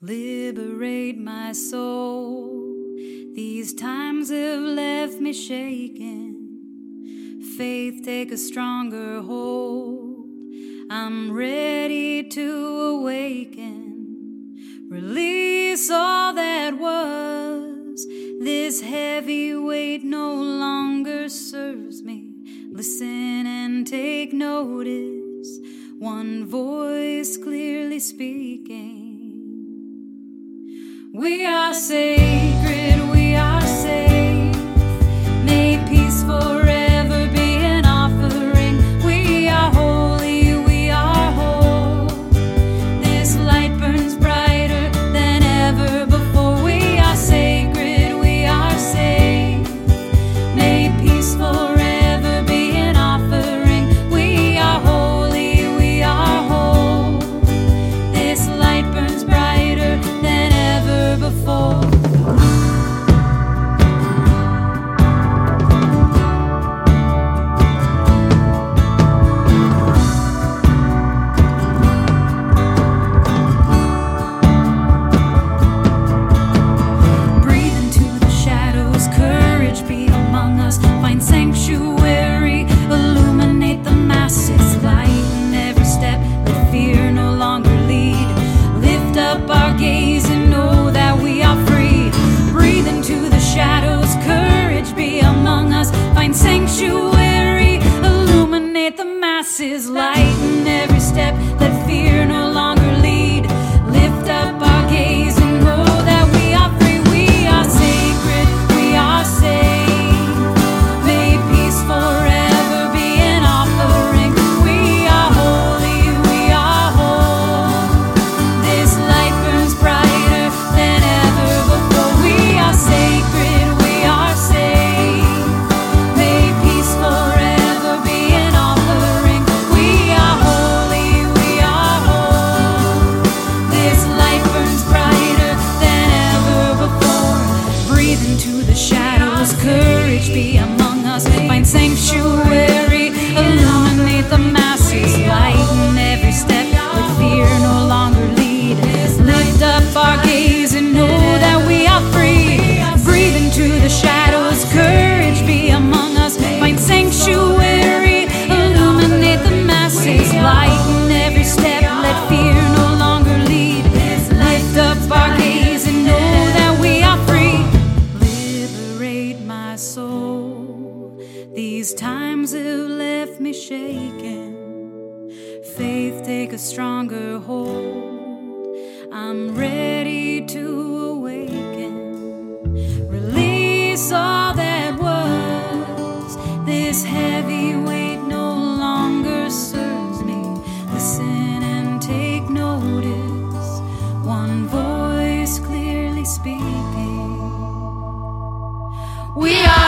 Liberate my soul. These times have left me shaken. Faith, take a stronger hold. I'm ready to awaken. Release all that was. This heavy weight no longer serves me. Listen and take notice. One voice clearly speaking. We are sacred, we are safe. May peace forever be an offering. We are holy, we are whole. This light burns brighter than ever before. We are sacred, we are safe. May peace forever be an offering. We are holy, we are whole. This light burns brighter than ever before. Breathe into the shadows, courage be among us. Find sanctuary, illuminate the masses. Lighten every step, let fear no longer lead. Lift up our gaze and know that we are free. Breathe into the shadows, courage be among us. Find sanctuary, illuminate the masses. Lighten every step, let fear no longer lead. Lift up our gaze and know that we are free. We are sacred, we are safe. May peace forever be an offering. We are holy, we are whole. This light burns brighter than ever before. We are sacred, we are safe. May peace forever be an offering. We are holy, we are whole. This light burns brighter than ever before. Breathe into the shadows, courage be among us. Find sanctuary, illuminate the masses. Lighten every step, let fear no longer lead. Lift up our gaze and know that we are free. Breathe into the shadows, courage be among us. Find sanctuary, illuminate the masses. Lighten every step, let fear no longer lead. Lift up our gaze and know that we are free. Liberate my soul. These times have left me shaken. Faith, take a stronger hold. I'm ready to awaken. Release all that was. This heavy weight no longer serves me. Listen and take notice. One voice clearly speaking. We are